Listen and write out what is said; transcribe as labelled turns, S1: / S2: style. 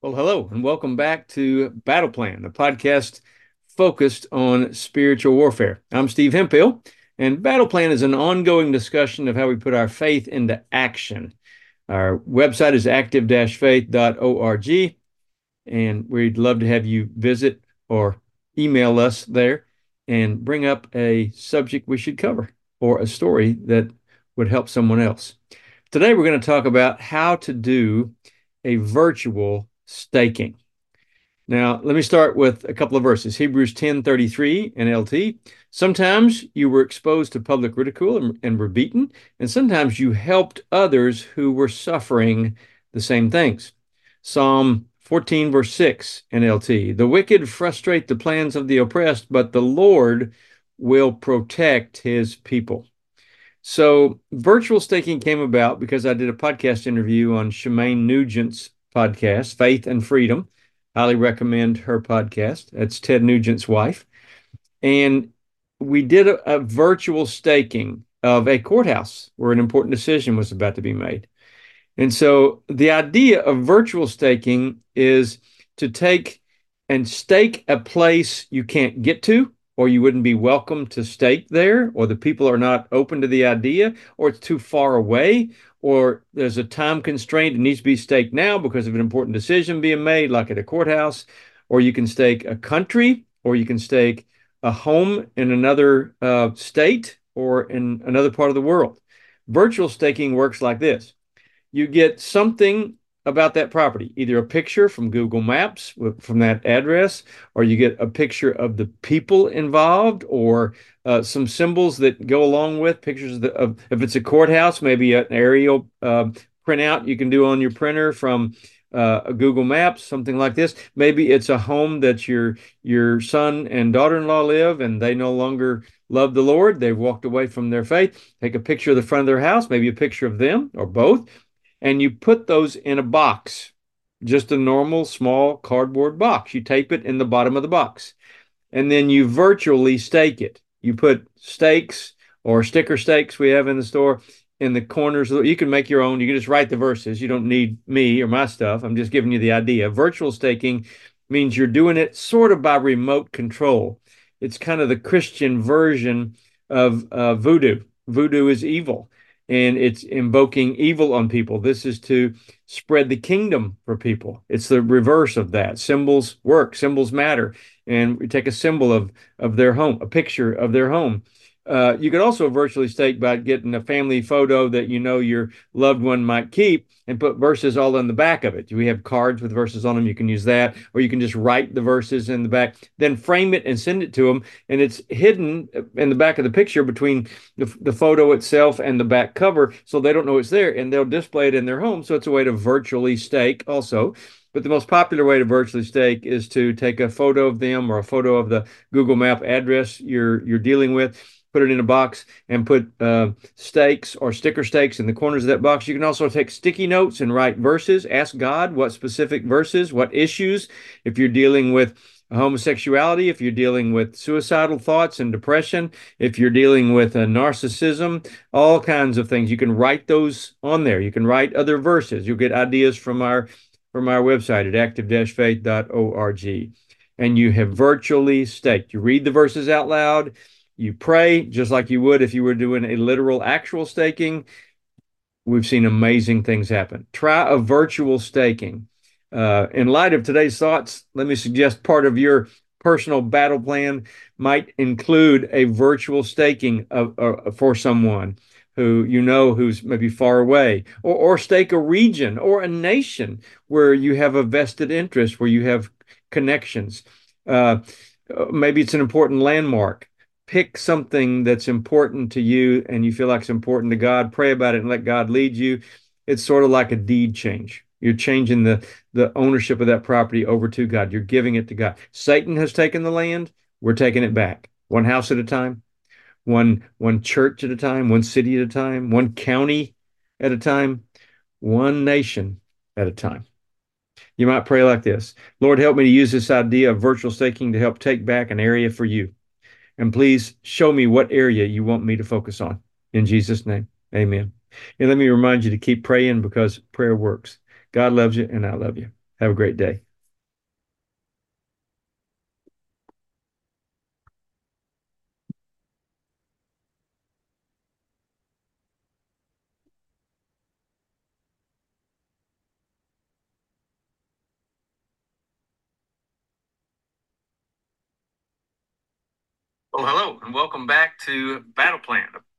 S1: Well, hello, and welcome back to Battle Plan, a podcast focused on spiritual warfare. I'm Steve Hemphill, and Battle Plan is an ongoing discussion of how we put our faith into action. Our website is active-faith.org, and we'd love to have you visit or email us there and bring up a subject we should cover or a story that would help someone else. Today, we're going to talk about how to do a virtual staking. Now, let me start with a couple of verses. Hebrews 10:33 NLT. Sometimes you were exposed to public ridicule and were beaten, and sometimes you helped others who were suffering the same things. Psalm 14, verse 6 NLT. The wicked frustrate the plans of the oppressed, but the Lord will protect his people. So, virtual staking came about because I did a podcast interview on Shemaine Nugent's podcast, Faith and Freedom. Highly recommend her podcast. That's Ted Nugent's wife. And we did a virtual staking of a courthouse where an important decision was about to be made. And so the idea of virtual staking is to take and stake a place you can't get to, or you wouldn't be welcome to stake there, or the people are not open to the idea, or it's too far away, or there's a time constraint, it needs to be staked now because of an important decision being made, like at a courthouse, or you can stake a country, or you can stake a home in another state or in another part of the world. Virtual staking works like this. You get something about that property, either a picture from Google Maps from that address, or you get a picture of the people involved, or some symbols that go along with pictures if it's a courthouse, maybe an aerial printout you can do on your printer from a Google Maps, something like this. Maybe it's a home that your son and daughter-in-law live, and they no longer love the Lord. They've walked away from their faith. Take a picture of the front of their house, maybe a picture of them or both, and you put those in a box, just a normal small cardboard box. You tape it in the bottom of the box, and then you virtually stake it. You put stakes or sticker stakes we have in the store in the corners. You can make your own. You can just write the verses. You don't need me or my stuff. I'm just giving you the idea. Virtual staking means you're doing it sort of by remote control. It's kind of the Christian version of voodoo. Voodoo is evil, and it's invoking evil on people. This is to spread the kingdom for people. It's the reverse of that. Symbols work, symbols matter. And we take a symbol of their home, a picture of their home. You could also virtually stake by getting a family photo that you know your loved one might keep and put verses all in the back of it. We have cards with verses on them. You can use that, or you can just write the verses in the back, then frame it and send it to them. And it's hidden in the back of the picture between the photo itself and the back cover, so they don't know it's there, and they'll display it in their home. So it's a way to virtually stake also. But the most popular way to virtually stake is to take a photo of them or a photo of the Google Map address you're dealing with, put it in a box, and put stakes or sticker stakes in the corners of that box. You can also take sticky notes and write verses. Ask God what specific verses, what issues. If you're dealing with homosexuality, if you're dealing with suicidal thoughts and depression, if you're dealing with narcissism, all kinds of things, you can write those on there. You can write other verses. You'll get ideas from our website at active-faith.org. And you have virtually staked. You read the verses out loud. You pray just like you would if you were doing a literal actual staking. We've seen amazing things happen. Try a virtual staking. In light of today's thoughts, let me suggest part of your personal battle plan might include a virtual staking for someone who you know who's maybe far away, or stake a region or a nation where you have a vested interest, where you have connections. Maybe it's an important landmark. Pick something that's important to you and you feel like it's important to God. Pray about it and let God lead you. It's sort of like a deed change. You're changing the ownership of that property over to God. You're giving it to God. Satan has taken the land. We're taking it back. One house at a time, one church at a time, one city at a time, one county at a time, one nation at a time. You might pray like this: Lord, help me to use this idea of virtual staking to help take back an area for you. And please show me what area you want me to focus on. In Jesus' name, amen. And let me remind you to keep praying, because prayer works. God loves you, and I love you. Have a great day. Well, hello, and welcome back to Battle Plan,